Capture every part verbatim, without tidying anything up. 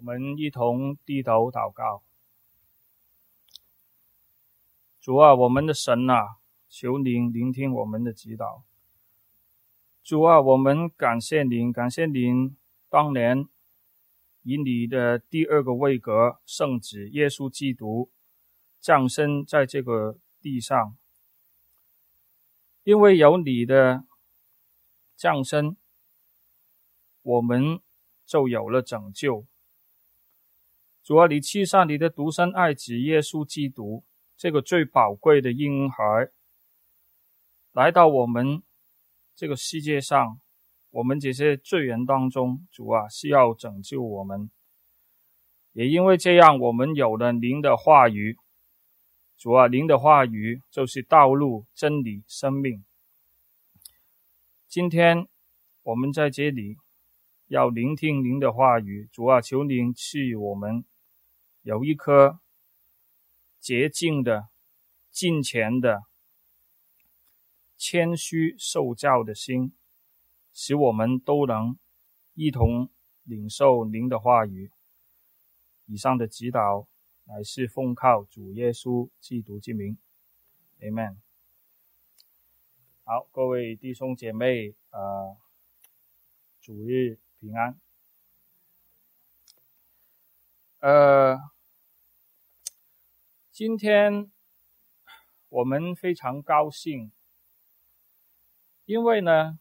们一同低头祷告。主啊，我们的神啊，求您聆听我们的祈祷。主啊，我们感谢您，感谢您当年以你的第二个位格圣子耶稣基督降生在这个地上，因为有你的降生，我们就有了拯救。主啊，你赐下你的独生爱子耶稣基督，这个最宝贵的婴孩，来到我们这个世界上，我们这些罪人当中，主啊，是要拯救我们。也因为这样，我们有了您的话语。主啊，您的话语就是道路、真理、生命。今天我们在这里要聆听您的话语，主啊，求您赐予我们有一颗洁净的、敬虔的、谦虚受教的心，使我们都能一同领受您的话语。以上的祈祷乃是奉靠主耶稣基督之名 Amen。 好，各位弟兄姐妹，呃，主日平安。呃，今天我们非常高兴，因为呢，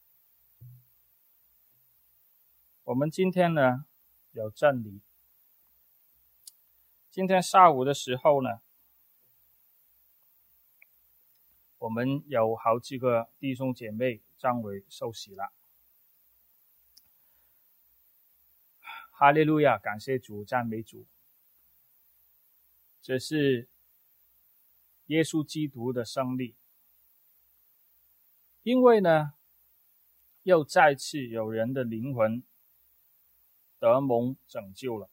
我们今天呢有真理。今天下午的时候呢，我们有好几个弟兄姐妹将会受洗了。哈利路亚，感谢主，赞美主。这是耶稣基督的胜利。因为呢，又再次有人的灵魂得蒙拯救了。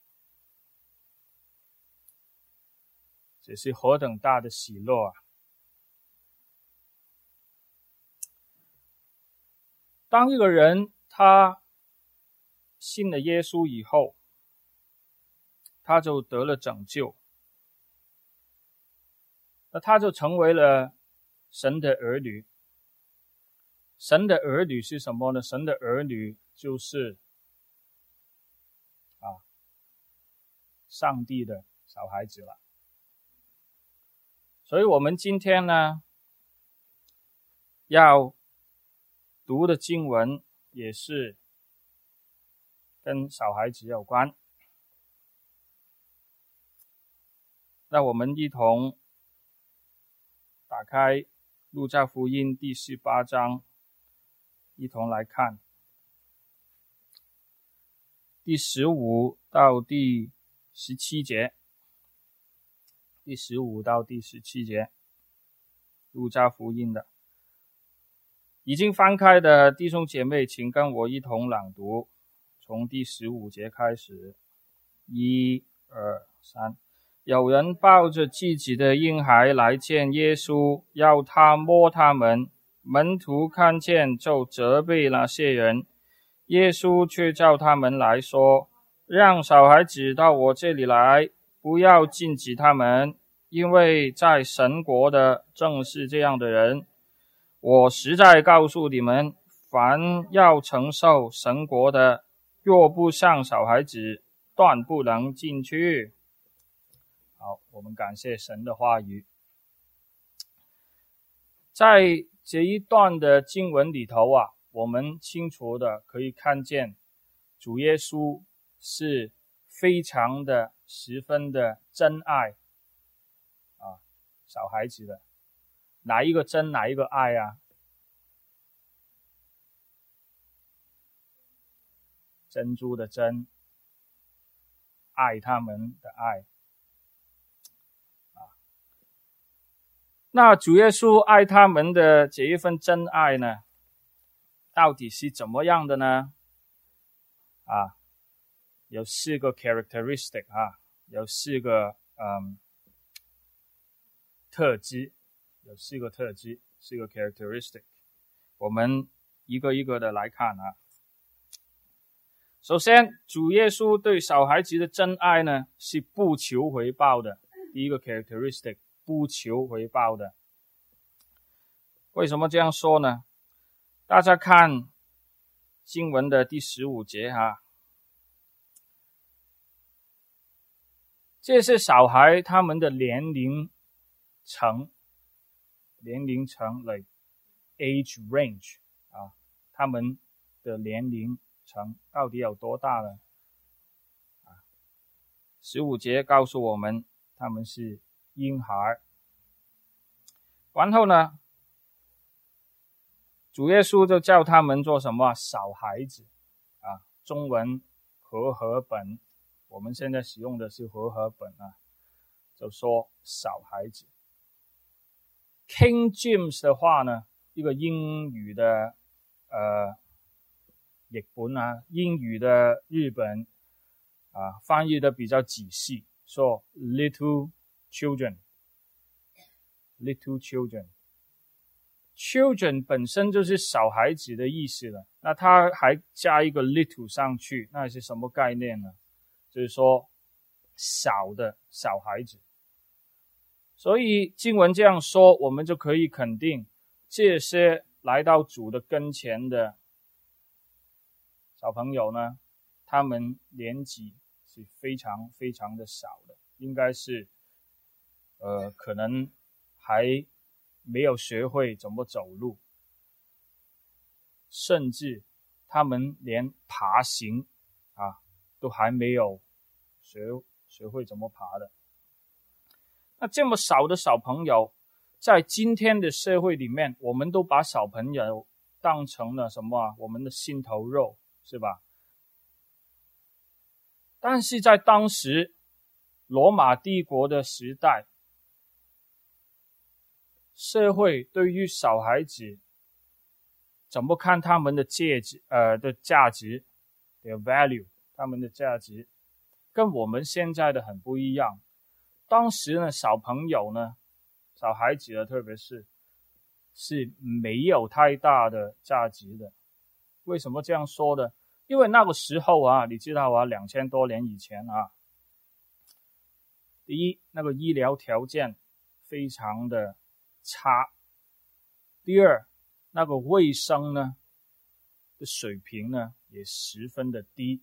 这是何等大的喜乐啊！当一个人他信了耶稣以后，他就得了拯救，那他就成为了神的儿女。神的儿女是什么呢？神的儿女就是啊，上帝的小孩子了。所以我们今天呢，要读的经文也是跟小孩子有关。那我们一同打开路加福音第十八章，一同来看第十五到第十七节。第十五到第十七节，路加福音的。已经翻开的弟兄姐妹，请跟我一同朗读，从第十五节开始。一、二、三。有人抱着自己的婴孩来见耶稣，要他摸他们。门徒看见，就责备那些人。耶稣却叫他们来说：让小孩子到我这里来，不要禁止他们，因为在神国的正是这样的人。我实在告诉你们，凡要承受神国的，若不像小孩子，断不能进去。好，我们感谢神的话语。在这一段的经文里头啊，我们清楚的可以看见，主耶稣是非常的十分的真爱啊小孩子的。哪一个真，哪一个爱啊？珍珠的珍，爱他们的爱啊。那主耶稣爱他们的这一份真爱呢，到底是怎么样的呢？啊，有四个 characteristic 啊，有四个嗯特质，有四个特质，四个 characteristic， 我们一个一个的来看啊。 首先，主耶稣对小孩子的真爱呢，是不求回报的。第一个 characteristic， 不求回报的。为什么这样说呢？大家看经文的第十五节哈，这些小孩他们的年龄层，年龄层 like age range 啊，他们的年龄层到底有多大呢？啊，十五节告诉我们他们是婴孩。然后呢，主耶稣就叫他们做什么？小孩子啊，中文和合本，我们现在使用的是和合本啊，就说小孩子。King James 的话呢，一个英语的呃译本啊，英语的日本啊，翻译的比较仔细，说 little children。Little children，children 本身就是小孩子的意思了，那他还加一个 little 上去，那是什么概念呢？就是说小的小孩子。所以经文这样说，我们就可以肯定，这些来到主的跟前的小朋友呢，他们年纪是非常非常的少的，应该是呃可能还没有学会怎么走路，甚至他们连爬行啊都还没有学学会怎么爬的。那这么少的小朋友，在今天的社会里面，我们都把小朋友当成了什么啊？我们的心头肉，是吧？但是在当时罗马帝国的时代，社会对于小孩子怎么看他们的价值呃的价值 their value 他们的价值跟我们现在的很不一样。当时呢，小朋友呢，小孩子呢，特别是是没有太大的价值的。为什么这样说呢？因为那个时候啊，你知道啊，两千多年以前啊，第一，那个医疗条件非常的差；第二，那个卫生呢的水平呢也十分的低，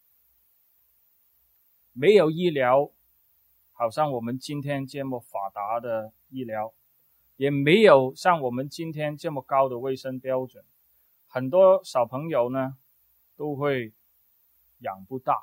没有医疗。好像我们今天这么发达的医疗，也没有像我们今天这么高的卫生标准，很多小朋友呢都会养不大，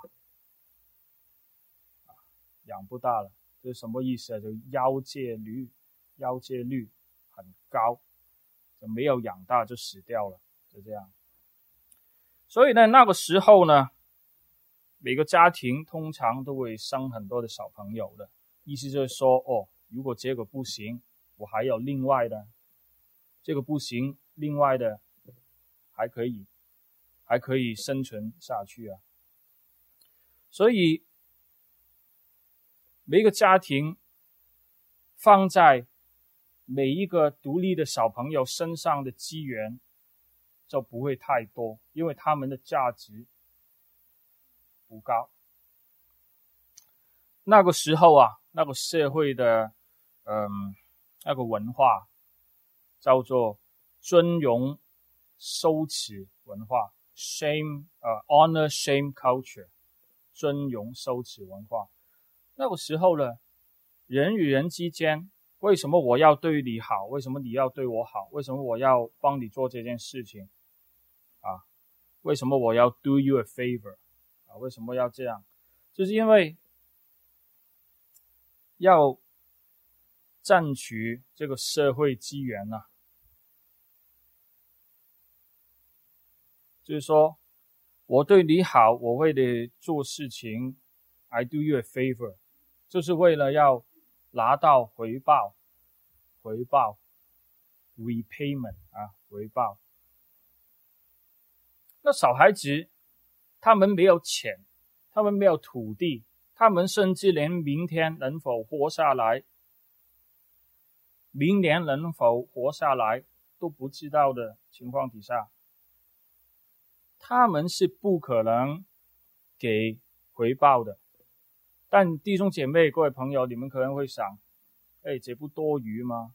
养不大了，这是什么意思啊？就夭折率，夭折率很高，就没有养大就死掉了，就这样。所以呢，那个时候呢，每个家庭通常都会生很多的小朋友的，意思就是说，哦，如果这个不行，我还有另外的，这个不行，另外的还可以，还可以生存下去啊。所以每个家庭放在每一个独立的小朋友身上的资源就不会太多，因为他们的价值不高。那个时候啊，那个社会的嗯那个文化叫做尊荣羞耻文化 shame 呃 honor shame culture 尊荣羞耻文化。那个时候呢，人与人之间，为什么我要对你好？为什么你要对我好？为什么我要帮你做这件事情啊？为什么我要 do you a favor 啊？为什么要这样？就是因为要占取这个社会资源啊，就是说我对你好，我为你做事情 I do you a favor， 就是为了要拿到回报，回报 repayment 啊，回报。那小孩子他们没有钱，他们没有土地，他们甚至连明天能否活下来，明年能否活下来都不知道的情况底下，他们是不可能给回报的。但弟兄姐妹、各位朋友，你们可能会想，哎，这不多余吗？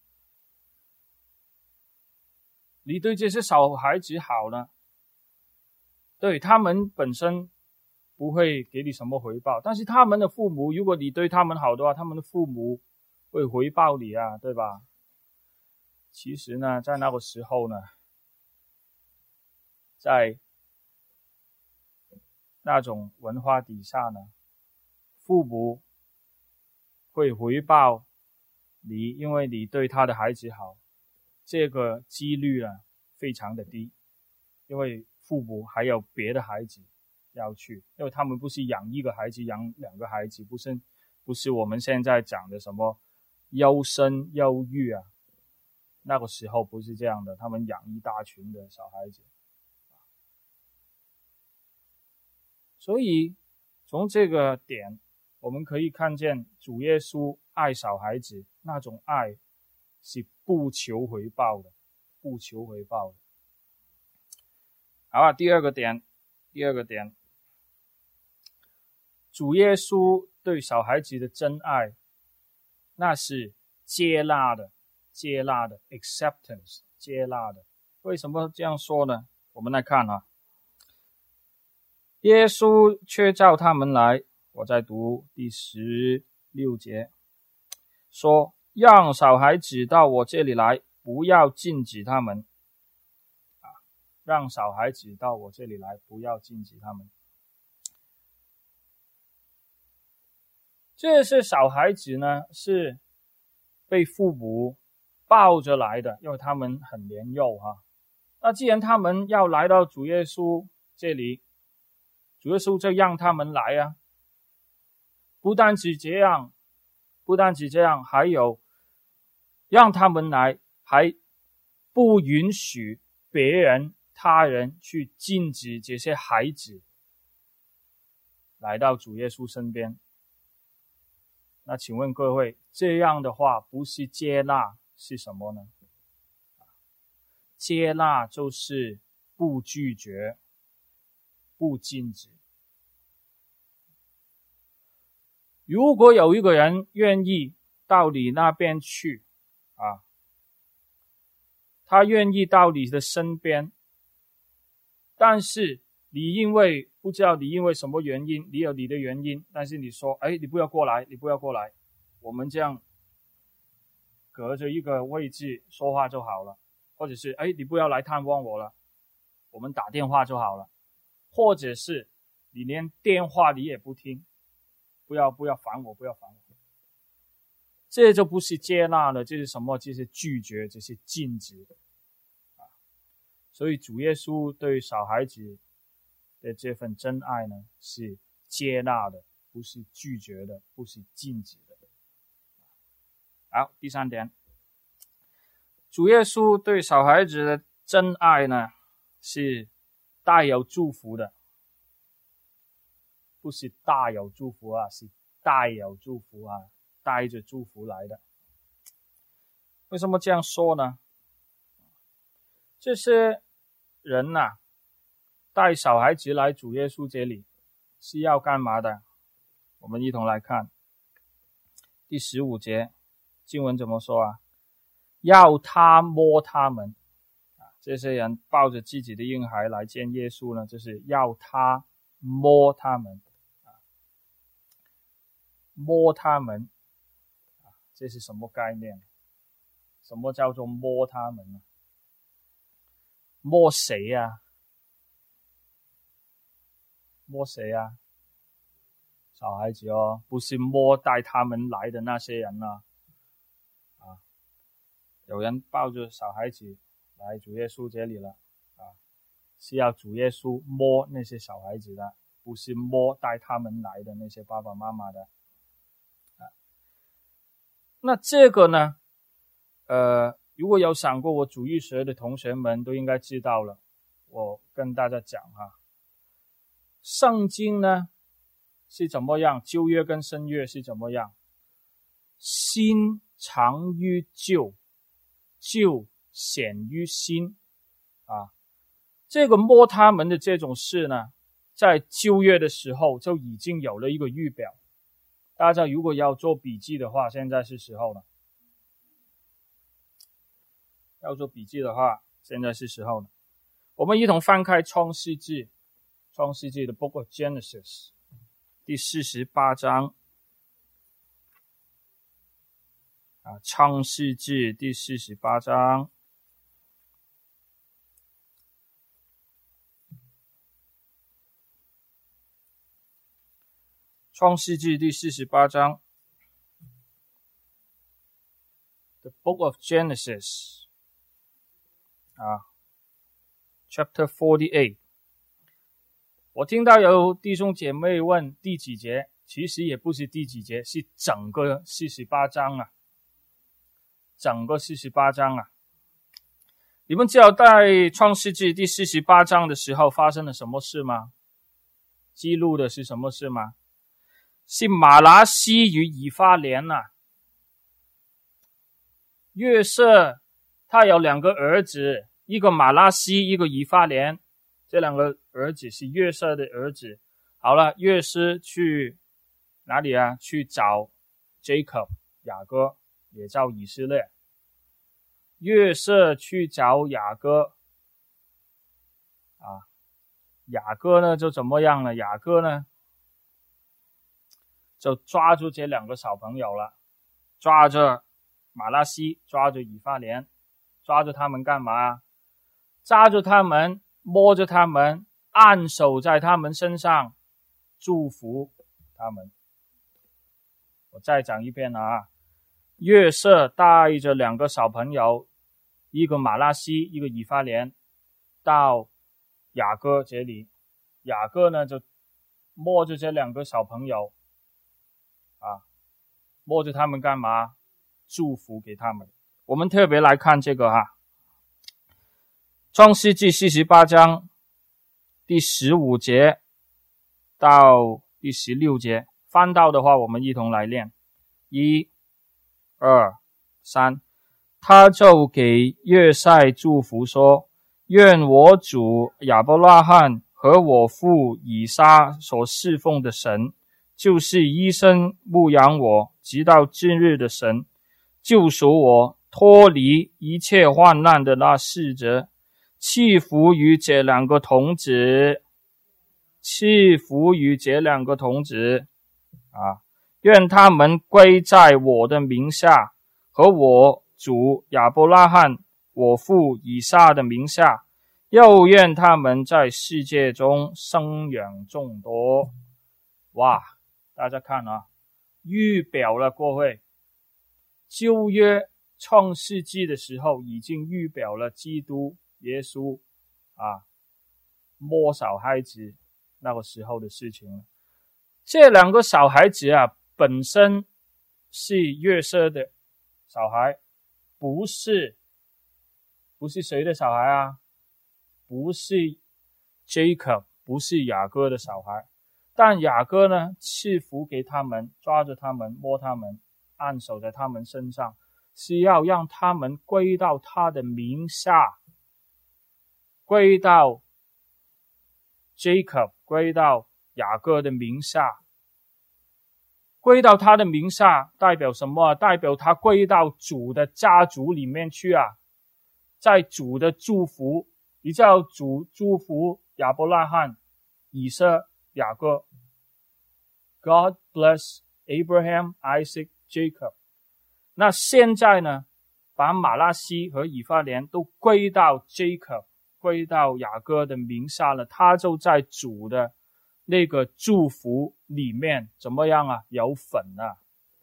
你对这些小孩子好呢，对他们本身不会给你什么回报，但是他们的父母，如果你对他们好的话，他们的父母会回报你啊，对吧？其实呢，在那个时候呢，在那种文化底下呢，父母会回报你，因为你对他的孩子好，这个几率啊非常的低，因为父母还有别的孩子要去，因为他们不是养一个孩子养两个孩子，不是不是我们现在讲的什么优生优育啊，那个时候不是这样的，他们养一大群的小孩子。所以从这个点我们可以看见主耶稣爱小孩子，那种爱是不求回报的，不求回报的。好啊，第二个点，第二个点，主耶稣对小孩子的真爱，那是接纳的，接纳的 acceptance， 接纳的。为什么这样说呢？我们来看啊，耶稣却召他们来，我在读第十六节，说让小孩子到我这里来，不要禁止他们。啊，让小孩子到我这里来，不要禁止他们。这些小孩子呢，是被父母抱着来的，因为他们很年幼哈。那既然他们要来到主耶稣这里，主耶稣就让他们来啊。不单只这样，不单只这样，还有让他们来，还不允许别人、他人去禁止这些孩子来到主耶稣身边。那请问各位，这样的话不是接纳是什么呢？接纳就是不拒绝，不禁止。如果有一个人愿意到你那边去啊，他愿意到你的身边，但是你因为不知道你因为什么原因，你有你的原因，但是你说，哎，你不要过来，你不要过来，我们这样隔着一个位置说话就好了，或者是，哎，你不要来探望我了，我们打电话就好了，或者是你连电话你也不听，不要不要烦我，不要烦我，这就不是接纳了，这是什么？这是拒绝，这是禁止啊。所以主耶稣对小孩子的这份真爱呢，是接纳的，不是拒绝的，不是禁止的。好，第三点，主耶稣对小孩子的真爱呢，是带有祝福的，不是大有祝福啊，是带有祝福啊，带着祝福来的。为什么这样说呢？这些人啊，带小孩子来主耶稣这里是要干嘛的？我们一同来看第十五节，经文怎么说啊？要他摸他们啊，这些人抱着自己的婴孩来见耶稣呢，就是要他摸他们啊，摸他们啊，这是什么概念？什么叫做摸他们呢？摸谁呀、啊？摸谁啊？小孩子哦，不是摸带他们来的那些人啊。啊，有人抱着小孩子来主耶稣这里了啊，是要主耶稣摸那些小孩子的，不是摸带他们来的那些爸爸妈妈的。啊，那这个呢，呃，如果有想过我主日学的同学们都应该知道了，我跟大家讲哈。圣经呢是怎么样？旧约跟新约是怎么样？新长于旧，旧显于新啊。这个摸他们的这种事呢， 在旧约的时候就已经有了一个预表。大家如果要做笔记的话，现在是时候了。要做笔记的话，现在是时候了。我们一同翻开创世纪，创世纪的 Book of Genesis 第四十八章啊，创世纪第四十八章。创世纪第四十八章 The Book of Genesis 啊 Chapter forty-eight。 我听到有弟兄姐妹问第几节，其实也不是第几节，是整个四十八章啊，整个四十八章啊。你们知道在创世纪第四十八章的时候发生了什么事吗？记录的是什么事吗？是马拿西与以法莲啊。约瑟他有两个儿子，一个马拿西，一个以法莲，这两个儿子是约瑟的儿子。好了，约瑟去哪里啊？去找 Jacob 雅各，也叫以色列。约瑟去找雅各啊，雅各呢就怎么样了？雅各呢就抓住这两个小朋友了，抓着马拿西，抓着以法莲，抓着他们干嘛？抓着他们，摸着他们，按手在他们身上，祝福他们。我再讲一遍啊，约瑟带着两个小朋友，一个马拿西，一个以法莲，到雅各这里。雅各呢就摸着这两个小朋友啊，摸着他们干嘛？祝福给他们。我们特别来看这个哈，创世纪四十八章第十五节到第十六节，翻到的话我们一同来念。一、二、三。他就给约塞祝福说，愿我主亚伯拉罕和我父以撒所侍奉的神，就是一生牧养我直到今日的神，救赎我脱离一切患难的那使者，赐福于这两个童子，赐福于这两个童子啊！愿他们归在我的名下，和我主亚伯拉罕、我父以撒的名下，又愿他们在世界中生养众多。哇！大家看啊，预表了过会。旧约创世纪的时候已经预表了基督耶稣啊摸小孩子那个时候的事情了。这两个小孩子啊，本身是约瑟的小孩，不是不是谁的小孩啊？不是 Jacob， 不是雅各的小孩。但雅各呢，赐福给他们，抓着他们，摸他们，按手在他们身上，是要让他们归到他的名下，归到 Jacob， 归到雅各的名下。归到他的名下代表什么？代表他归到主的家族里面去啊，在主的祝福，你知道主祝福亚伯拉罕、以撒、雅各。God bless Abraham, Isaac, Jacob。 那现在呢，把马拿西和以法莲都归到 Jacob， 归到雅各的名下了，他就在主的那个祝福里面怎么样啊？有份啊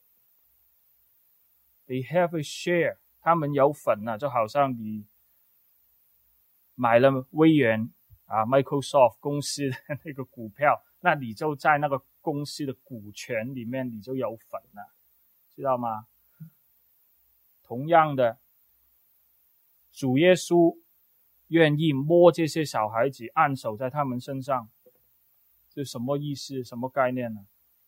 They have a share， 他们有份啊，就好像你买了微软啊 Microsoft 公司的那个股票，那你就在那个公司的股权里面你就有份了，知道吗？同样的，主耶稣愿意摸这些小孩子，按手在他们身上，这什么意思？什么概念呢？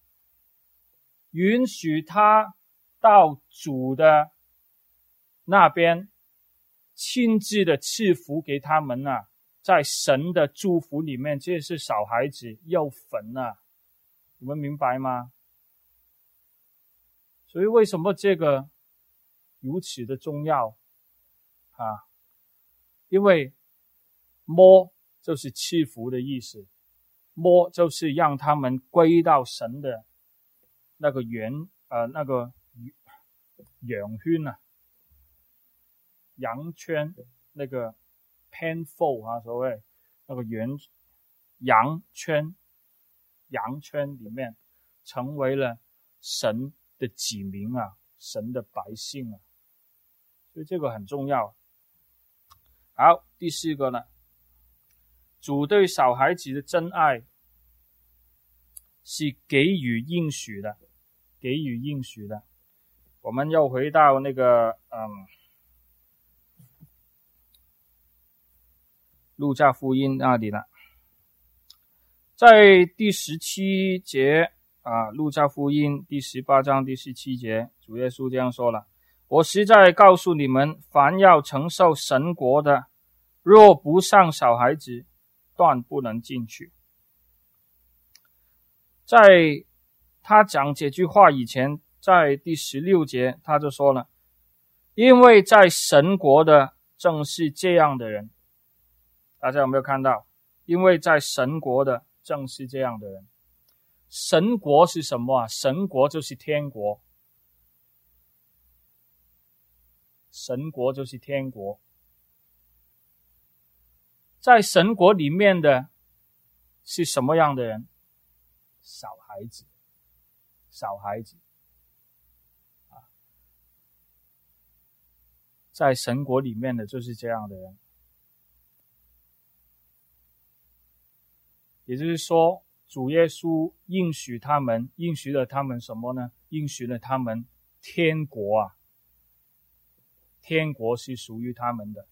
允许他到主的那边亲自的赐福给他们啊， 在神的祝福里面，这是小孩子有份啊，你们明白吗？所以为什么这个如此的重要啊？因为摸就是赐福的意思，摸就是让他们归到神的那个圆呃那个羊圈啊，羊圈那个 penfold 啊，所谓那个圆羊圈，羊圈里面成为了神的子民啊，神的百姓啊，所以这个很重要。好，第四个呢，主对小孩子的真爱是给予应许的，给予应许的。我们又回到那个嗯，路加福音那里了，在第十七节啊，路加福音第十八章第十七节，主耶稣这样说了：我实在告诉你们，凡要承受神国的，若不像小孩子，断不能进去。在他讲这句话以前，在第十六节他就说了，因为在神国的正是这样的人。大家有没有看到？因为在神国的正是这样的人。神国是什么啊？神国就是天国，神国就是天国。在神国里面的是什么样的人？小孩子，小孩子啊，在神国里面的就是这样的人。也就是说，主耶稣应许他们，应许了他们什么呢？应许了他们天国啊，天国是属于他们的。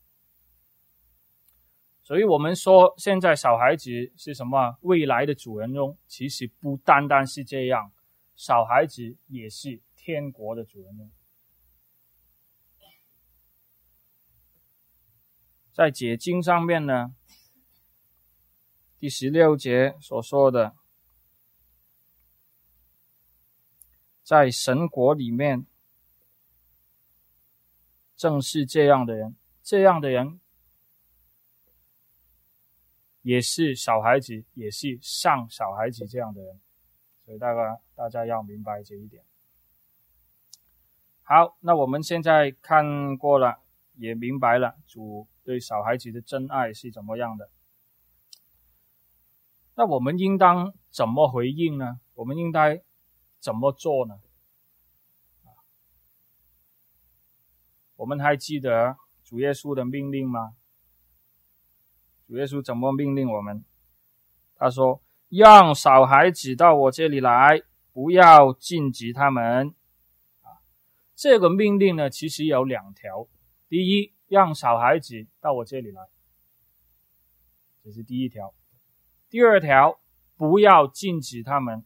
所以我们说现在小孩子是什么？未来的主人翁。其实不单单是这样，小孩子也是天国的主人翁。在解经上面呢，第十六节所说的，在神国里面正是这样的人，这样的人也是小孩子，也是像小孩子这样的人，所以大家大家要明白这一点。好，那我们现在看过了，也明白了主对小孩子的真爱是怎么样的。那我们应当怎么回应呢？我们应该怎么做呢？我们还记得主耶稣的命令吗？主耶稣怎么命令我们？他说：让小孩子到我这里来，不要禁止他们。这个命令呢，其实有两条。第一，让小孩子到我这里来，这是第一条。第二条，不要禁止他们。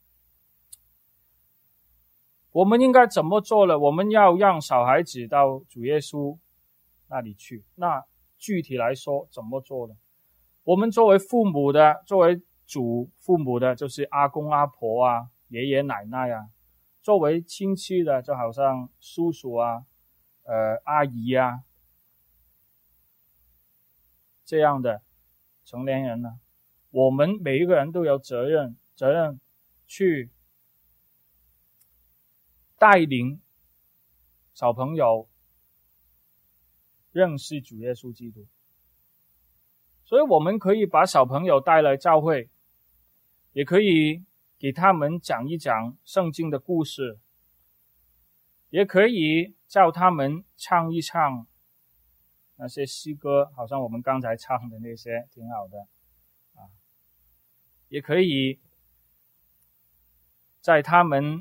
我们应该怎么做呢？我们要让小孩子到主耶稣那里去。那具体来说怎么做呢？我们作为父母的，作为主父母的，就是阿公阿婆啊，爷爷奶奶啊；作为亲戚的，就好像叔叔啊、呃阿姨啊这样的成年人呢，我们每一个人都有责任，责任去带领小朋友认识主耶稣基督。所以我们可以把小朋友带来教会，也可以给他们讲一讲圣经的故事，也可以叫他们唱一唱那些诗歌，好像我们刚才唱的那些挺好的啊。也可以在他们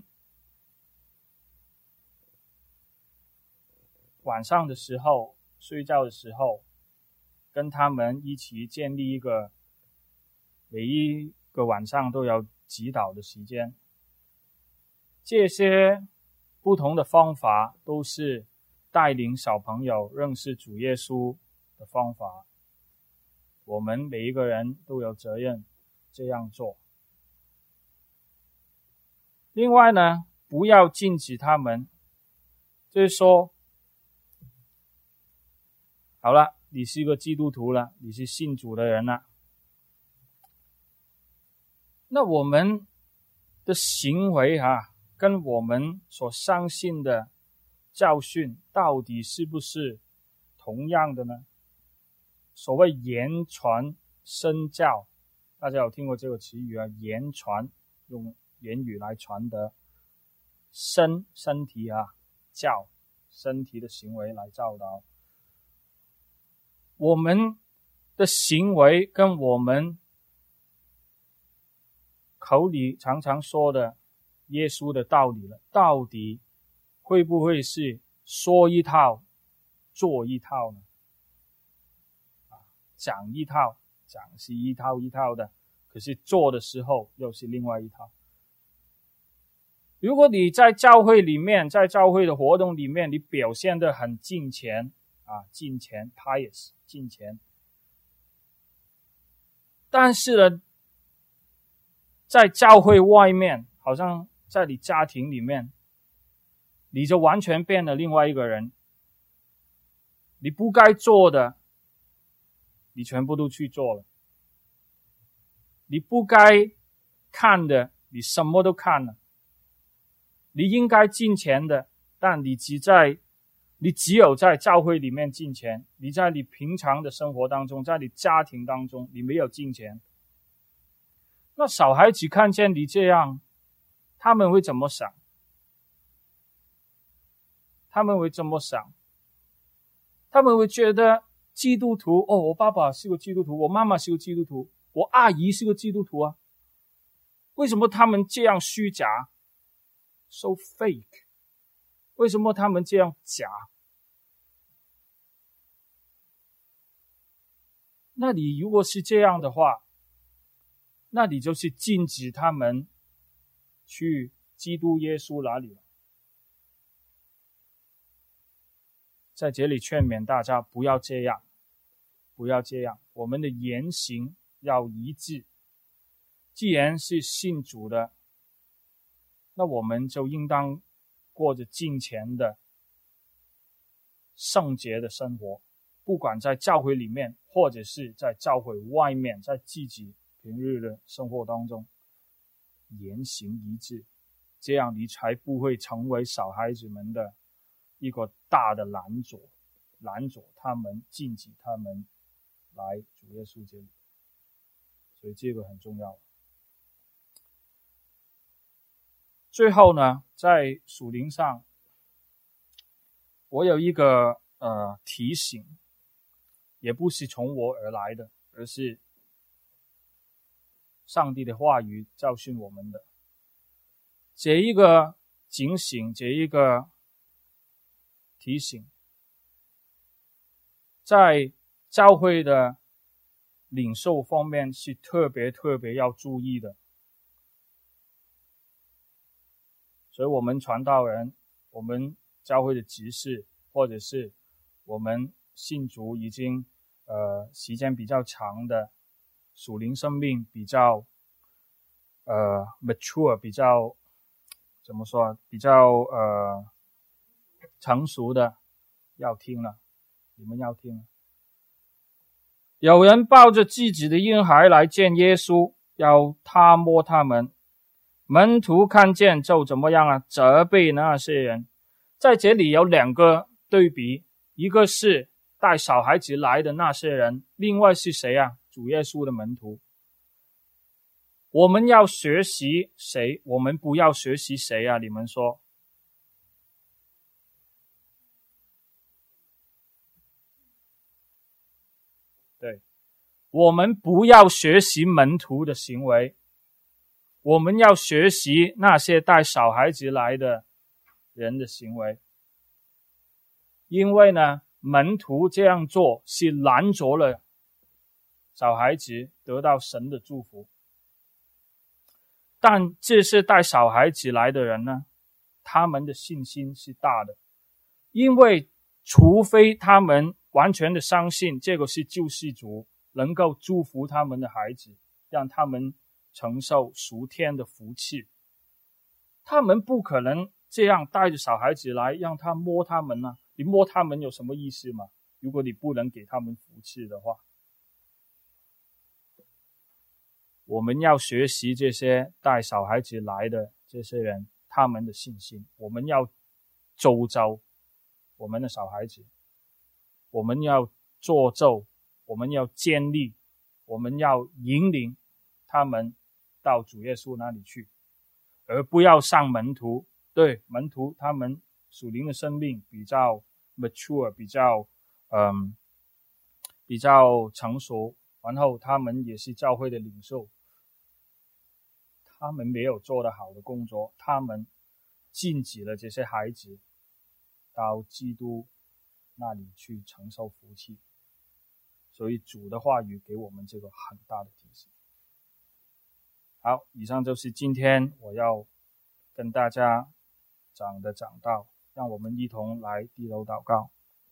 晚上的时候，睡觉的时候，跟他们一起建立一个每一个晚上都有祈祷的时间。这些不同的方法都是带领小朋友认识主耶稣的方法。 我们每一个人都有责任这样做。另外呢，不要禁止他们，就是说，好了，你是一个基督徒了，你是信主的人了，那我们的行为啊，跟我们所相信的教训到底是不是同样的呢？所谓言传身教，大家有听过这个词语啊？言传，用言语来传德，身身体啊，教身体的行为来教导。我们的行为跟我们口里常常说的耶稣的道理了，到底会不会是说一套做一套呢？啊，讲一套讲是一套一套的，可是做的时候又是另外一套。如果你在教会里面，在教会的活动里面，你表现得很敬虔啊，敬虔 pious 敬虔，但是呢，在教会外面，好像在你家庭里面，你就完全变了另外一个人。你不该做的，你全部都去做了；你不该看的，你什么都看了；你应该敬虔的，但你只在你只有在教会里面敬虔，你在你平常的生活当中，在你家庭当中，你没有敬虔。那小孩子看见你这样，他们会怎么想？他们会怎么想？他们会觉得基督徒，哦，我爸爸是个基督徒，我妈妈是个基督徒，我阿姨是个基督徒啊，为什么他们这样虚假 ？So fake。为什么他们这样假？那你如果是这样的话，那你就是禁止他们去基督耶稣那里了。在这里劝勉大家不要这样，不要这样，我们的言行要一致。既然是信主的，那我们就应当过着敬虔的圣洁的生活，不管在教会里面，或者是在教会外面，在自己平日的生活当中，言行一致，这样你才不会成为小孩子们的一个大的拦阻，拦阻他们，禁止他们来主耶稣这里。所以这个很重要。最后呢，在属灵上，我有一个呃提醒，也不是从我而来的，而是上帝的话语教训我们的。这一个警醒，这一个提醒，在教会的领受方面是特别特别要注意的。所以我们传道人，我们教会的执事，或者是我们信主已经呃时间比较长的，属灵生命比较呃 mature， 比较怎么说，比较呃成熟的，要听了，你们要听了。有人抱着自己的婴孩来见耶稣，要他摸他们。门徒看见就怎么样啊？责备那些人。在这里有两个对比，一个是带小孩子来的那些人，另外是谁啊？主耶稣的门徒。我们要学习谁？我们不要学习谁啊？你们说？对，我们不要学习门徒的行为，我们要学习那些带小孩子来的人的行为。因为呢，门徒这样做是拦阻了小孩子得到神的祝福。但这些带小孩子来的人呢，他们的信心是大的，因为除非他们完全的相信这个是救世主能够祝福他们的孩子，让他们承受属天的福气。他们不可能这样带着小孩子来让他摸他们啊，你摸他们有什么意思吗？如果你不能给他们福气的话，我们要学习这些带小孩子来的这些人他们的信心，我们要周遭我们的小孩子，我们要做咒，我们要建立，我们要引领他们到主耶稣那里去，而不要上门徒。对，门徒他们属灵的生命比较 mature， 比较嗯比较成熟，然后他们也是教会的领袖，他们没有做得好的工作，他们禁止了这些孩子到基督那里去承受福气。所以主的话语给我们这个很大的提醒。好，以上就是今天我要跟大家讲的讲道，让我们一同来低头祷告。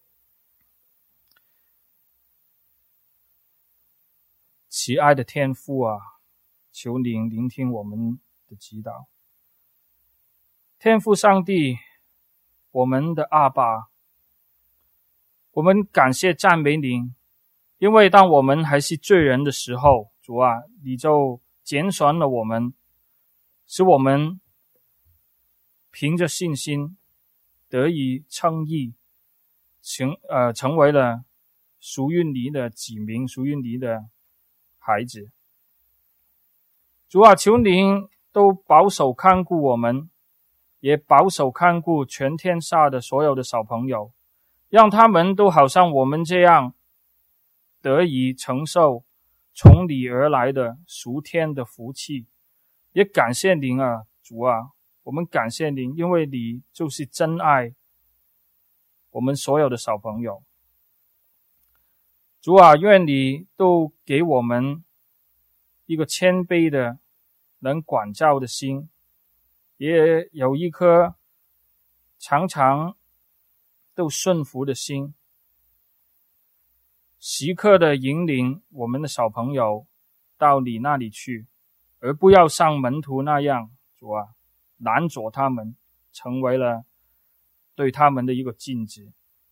慈爱的天父啊，求您聆听我们的祈祷。天父上帝，我们的阿爸，我们感谢赞美您，因为当我们还是罪人的时候，主啊，你就拣选了我们，使我们凭着信心得以称义，成呃成为了属于你的子民，属于你的孩子。主啊，求您都保守看顾我们，也保守看顾全天下的所有的小朋友，让他们都好像我们这样得以承受从你而来的属天的福气。也感谢您啊，主啊，我们感谢您，因为你就是真爱我们所有的小朋友。主啊，愿你都给我们一个谦卑的能管教的心，也有一颗常常都顺服的心，时刻的引领我们的小朋友到你那里去，而不要像门徒那样，主啊，拦阻他们，成为了对他们的一个禁止。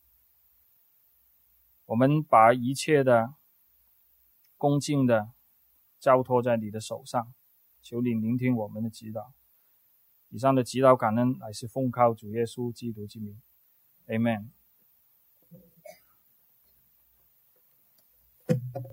我们把一切的恭敬的交托在你的手上，求你聆听我们的祈祷。以上的祈祷感恩乃是奉靠主耶稣基督之名 Amen。